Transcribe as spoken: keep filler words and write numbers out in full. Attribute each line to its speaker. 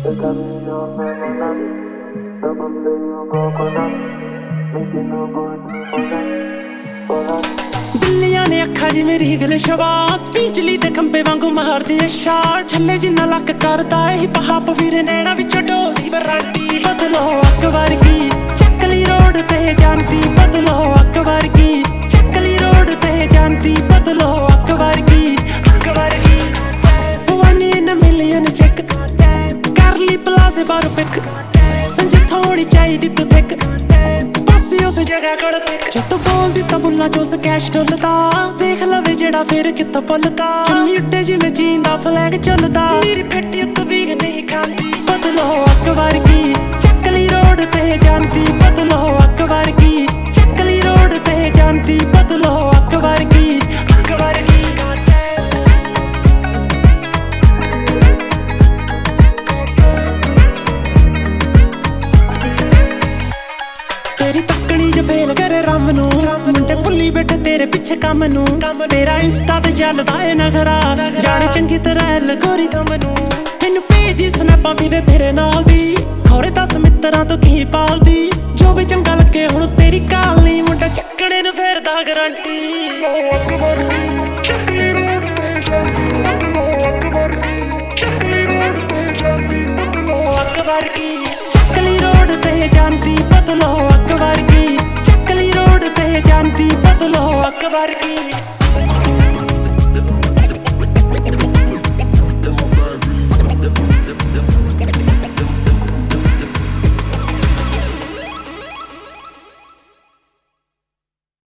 Speaker 1: बिल्लियां ने अखा जी मेरी गल शवास बिजली दे खंबे वांगू मारदी है शाट छल्ले जिन्ना लक करदा है हिप हॉप फिर नैना विचों डोलदी बरांडी बदलो अक वर्गी चकली रोड ते जांदी बदलो अक वर्गी चकली रोड ते जांदी बदलो अक वर्गी अक वर्गी one in a million check करली प्लाज़े बारू पिक जिथों होनी चाहिदी तू देख पासी उस जगह कड़ देख जो तू बोलदी तां बुल्लां चों कैश डुलदा देख लवे जेड़ा फिर कित्थों भुलदा चुन्नी उड्डे जिवें जींदा फ्लैग झुलदा मेरी फट्टी उत्तों वीग नहीं खांदी बदलो अक वर्गी चकली रोड ते जांदी बदलो अक वर्गी चकली रोड ते जांदी बदलो अक वर्गी अक वर्गी तेरी पकड़ी जो फेल करे राम नू मुंडे भुल्ली बैठे तेरे पिछे कम नू तेरा इंस्टा ते चलदा है नखरा जाने चंगी तरह लगोरी दम नू मैनू भेजदी स्नैपां फिरे तेरे नाल दी खौरे दस मित्तरां तो की पालदी जो भी चंगा लगे हुण तेरी काल नी मुंडा चक्कड़े नू फेरदा गारंटी अक वर्गी चकली रोड ते जांदी बदलो अक वर्गी चकली रोड ते जांदी बदलो अक वर्गी चकली रोड ते जांदी बदलो अक वर्गी चकली रोड ते जांदी बदलो अक वर्गी।